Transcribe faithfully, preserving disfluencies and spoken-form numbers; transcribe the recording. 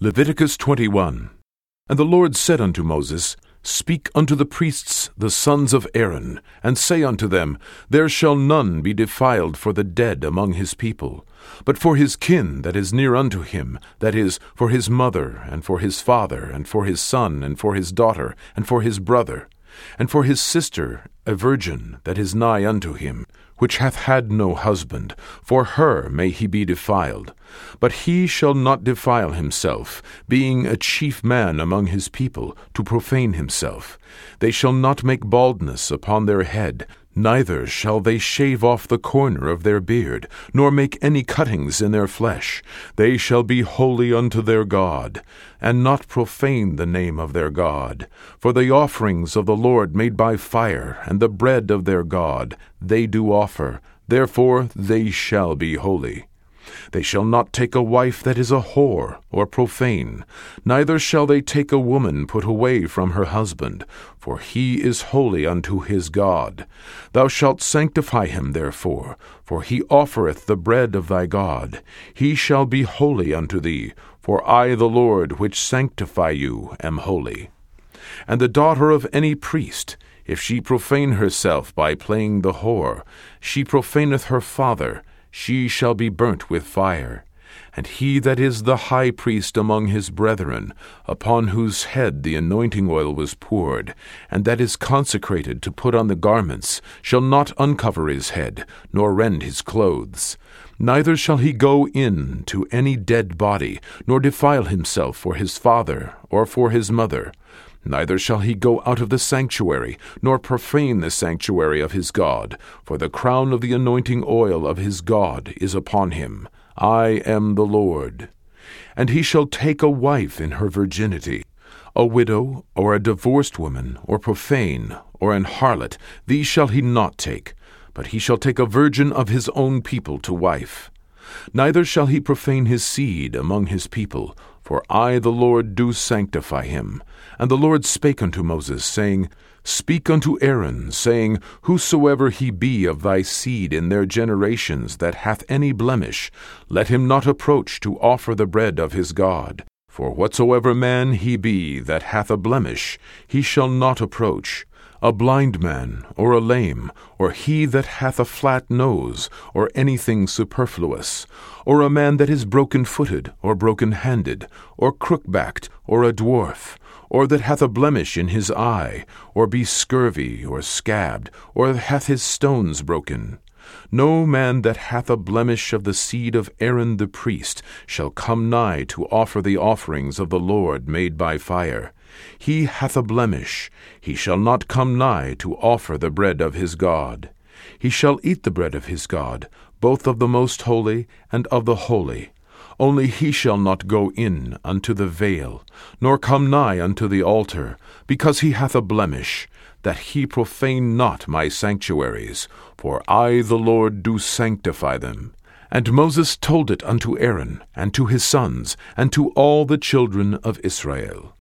Leviticus twenty-one. And the Lord said unto Moses, Speak unto the priests, the sons of Aaron, and say unto them, There shall none be defiled for the dead among his people, but for his kin that is near unto him, that is, for his mother, and for his father, and for his son, and for his daughter, and for his brother, and for his sister, a virgin that is nigh unto him, which hath had no husband, for her may he be defiled. But he shall not defile himself, being a chief man among his people, to profane himself. They shall not make baldness upon their head, neither shall they shave off the corner of their beard, nor make any cuttings in their flesh. They shall be holy unto their God, and not profane the name of their God. For the offerings of the Lord made by fire, and the bread of their God, they do offer, therefore they shall be holy. They shall not take a wife that is a whore, or profane, neither shall they take a woman put away from her husband, for he is holy unto his God. Thou shalt sanctify him therefore, for he offereth the bread of thy God. He shall be holy unto thee, for I the Lord which sanctify you am holy. And the daughter of any priest, if she profane herself by playing the whore, she profaneth her father, she shall be burnt with fire. And he that is the high priest among his brethren, upon whose head the anointing oil was poured, and that is consecrated to put on the garments, shall not uncover his head, nor rend his clothes. Neither shall he go in to any dead body, nor defile himself for his father, or for his mother. Neither shall he go out of the sanctuary, nor profane the sanctuary of his God, for the crown of the anointing oil of his God is upon him. I am the Lord. And he shall take a wife in her virginity. A widow, or a divorced woman, or profane, or an harlot, these shall he not take, but he shall take a virgin of his own people to wife. Neither shall he profane his seed among his people, for I the Lord do sanctify him. And the Lord spake unto Moses, saying, Speak unto Aaron, saying, Whosoever he be of thy seed in their generations that hath any blemish, let him not approach to offer the bread of his God. For whatsoever man he be that hath a blemish, he shall not approach. A blind man, or a lame, or he that hath a flat nose, or anything superfluous, or a man that is broken-footed, or broken-handed, or crook-backed, or a dwarf, or that hath a blemish in his eye, or be scurvy, or scabbed, or hath his stones broken. No man that hath a blemish of the seed of Aaron the priest shall come nigh to offer the offerings of the Lord made by fire. He hath a blemish, he shall not come nigh to offer the bread of his God. He shall eat the bread of his God, both of the most holy and of the holy. Only he shall not go in unto the veil, nor come nigh unto the altar, because he hath a blemish, that he profane not my sanctuaries, for I the Lord do sanctify them. And Moses told it unto Aaron, and to his sons, and to all the children of Israel.